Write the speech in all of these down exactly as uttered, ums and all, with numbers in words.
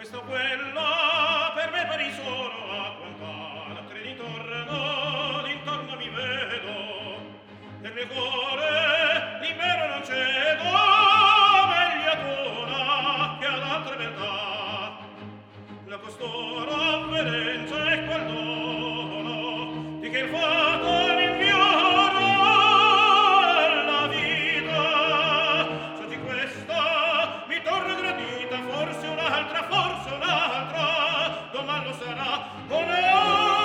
questo quella per me pari sono a quant'altre d'intorno d'intorno mi vedo nel mio cuore libero non cedo meglio ad una che ad altre beltà la costoro avvelenza e qual dono di che il fato l'invioro alla vita se di questa mi torna gradita forse un'altra forse un'altra domani lo sarà un'altra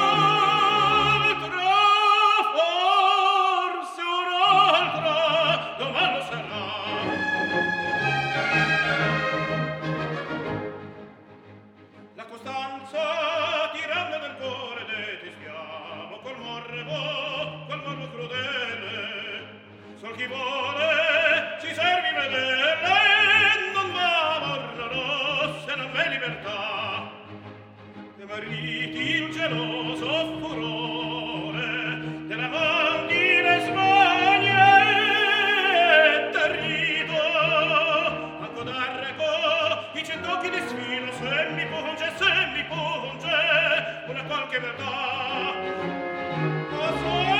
forse un'altra domani lo sarà la costanza tirando del cuore detestiamo col morbo col morbo crudele sol chi vuole si servi vedere non va morno se non v'è libertà e mariti il geloso furore della mandine smagne e territo anco d'arrego i cent'occhi di sfilo se mi punge se mi punge una qualche verdà ma se